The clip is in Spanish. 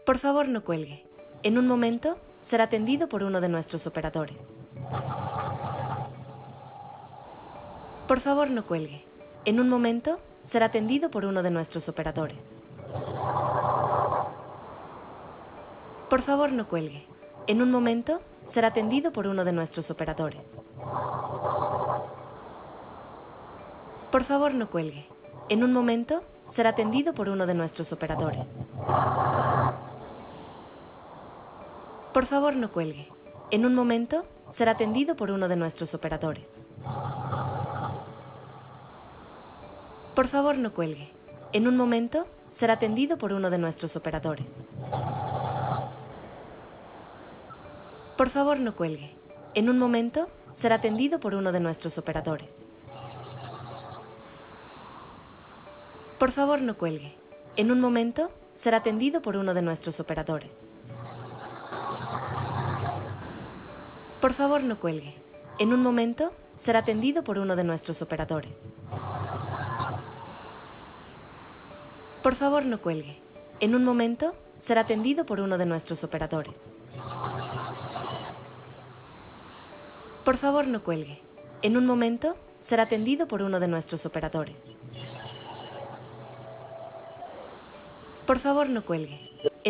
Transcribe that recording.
Por favor, no cuelgue. En un momento será atendido por uno de nuestros operadores. Por favor, no cuelgue. En un momento será atendido por uno de nuestros operadores. Por favor, no cuelgue. En un momento será atendido por uno de nuestros operadores. Por favor, no cuelgue. En un momento será atendido por uno de nuestros operadores. Por favor, no cuelgue. En un momento será atendido por uno de nuestros operadores. Por favor, no cuelgue. En un momento será atendido por uno de nuestros operadores. Por favor, no cuelgue. En un momento será atendido por uno de nuestros operadores. Por favor, no cuelgue. En un momento será atendido por uno de nuestros operadores. Por favor, no cuelgue. En un momento será atendido por uno de nuestros operadores. Por favor, no cuelgue. En un momento será atendido por uno de nuestros operadores. Por favor, no cuelgue. En un momento será atendido por uno de nuestros operadores. Por favor, no cuelgue.